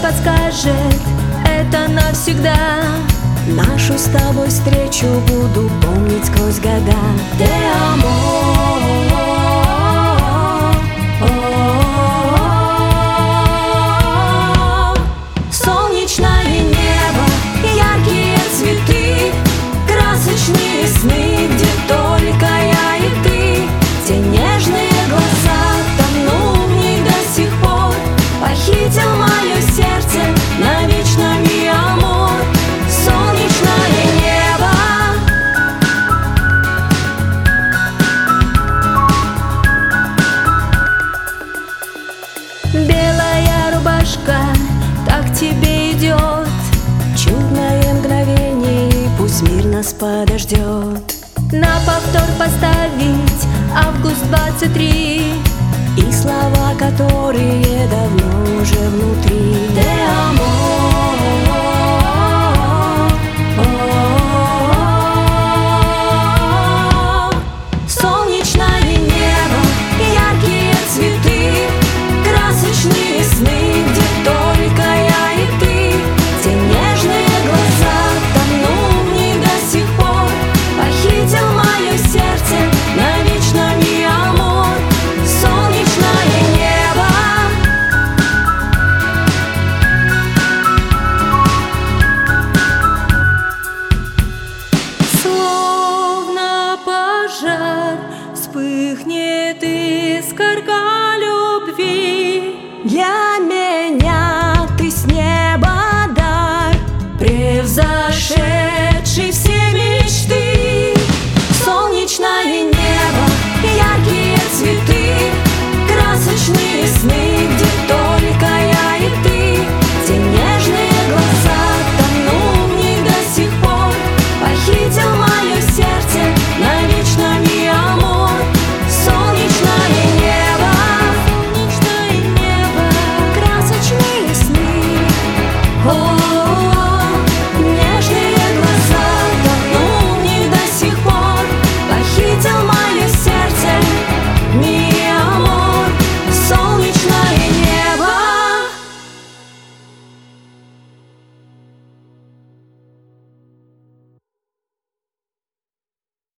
подскажет, это навсегда. Нашу с тобой встречу буду помнить сквозь года. Те амо, солнечное небо, яркие цветы, красочные сны, где только я и ты. Те нежные глаза, тону в них до сих пор, похитил мое сердце навечно, ми амор. Солнечное небо, белая рубашка так тебе идет, чудное мгновение, и пусть мир нас подождет. На повтор поставить август 23 и слова, которые давно уже внутри. Те амо, солнечное небо, яркие цветы, красочные сны, где только я и ты. Те нежные глаза, тону в них до сих пор, похитил мое сердце навечно, ми амор. Солнечное небо, словно пожар вспыхнет искорка.